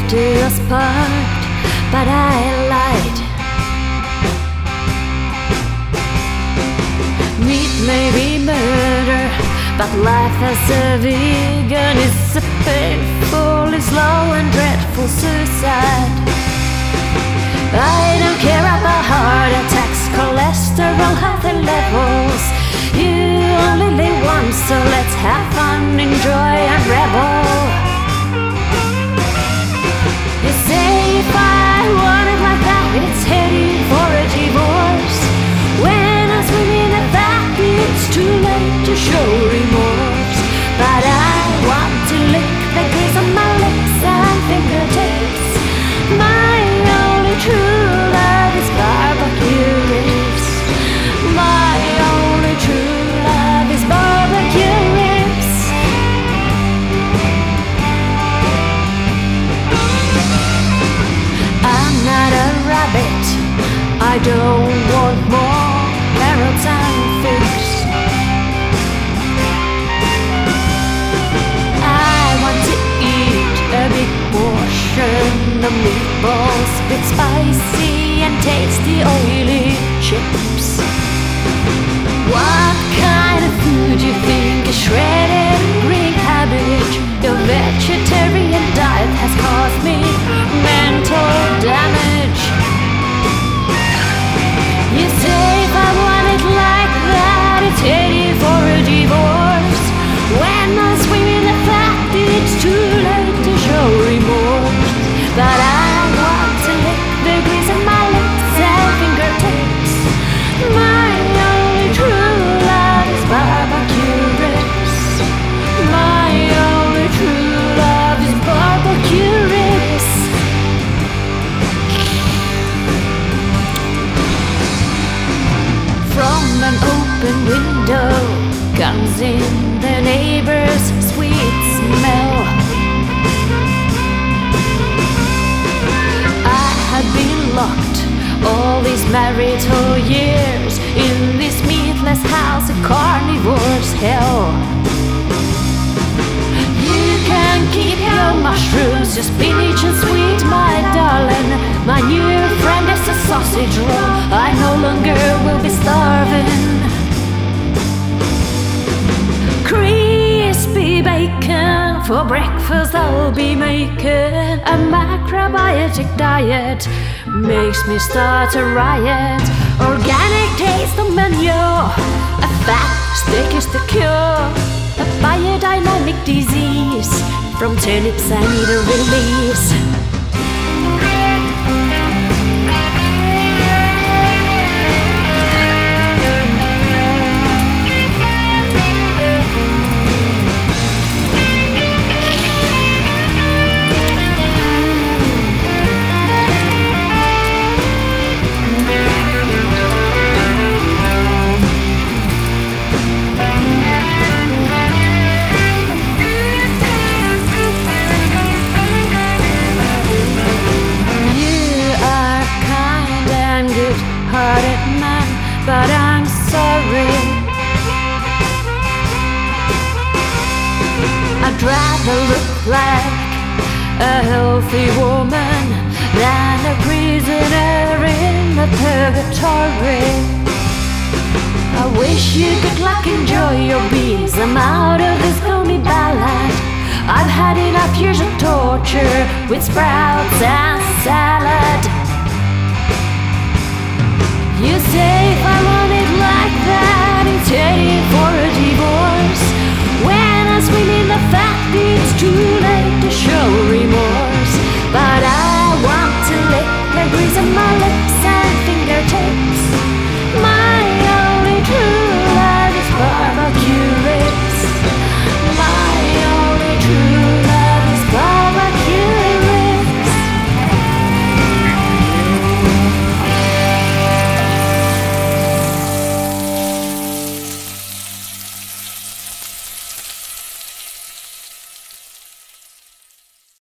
do us part, but I lied. Meat may be murder, but life as a vegan is a painfully slow and dreadful suicide. I don't care about heart attacks, cholesterol, healthy levels. You only live once, so let's have fun, enjoy and revel. You say if I want it like that, it's heading for a divorce. When I swim in a vat, it's too late to show remorse. But I want to lick the grease on my lips and fingertips. My only true love is barbecue ribs. My only true love is barbecue ribs. I'm not a rabbit, I don't want more carrots and figs. I want to eat a big portion of meatballs with spicy and tasty oily chips. What kind of food you think is shredded green cabbage? Your vegetarian diet has caused me mental damage. You say if I want it like that, it's heading for a divorce. When I swim in the fat, it's too late to show remorse. But I want to lick the grease on my lips and fingertips. My only true love is barbecue ribs. My only true love is barbecue ribs. From an open window comes in the neighbor's sweet smell. I had been locked all these marital years in this meatless house, a carnivore's hell. You can keep your mushrooms, your spinach and sweet, my darling. My new friend is a sausage roll. I no longer will be starving. Crispy bacon for breakfast I'll be making. A macrobiotic diet makes me start a riot. Organic taste on menu, a fat steak is the cure. A biodynamic disease, from turnips I need a release. Hearted man, but I'm sorry. I'd rather look like a healthy woman than a prisoner in the purgatory. I wish you good luck, enjoy your beans. I'm out of this gloomy ballad. I've had enough years of torture with sprouts and salad.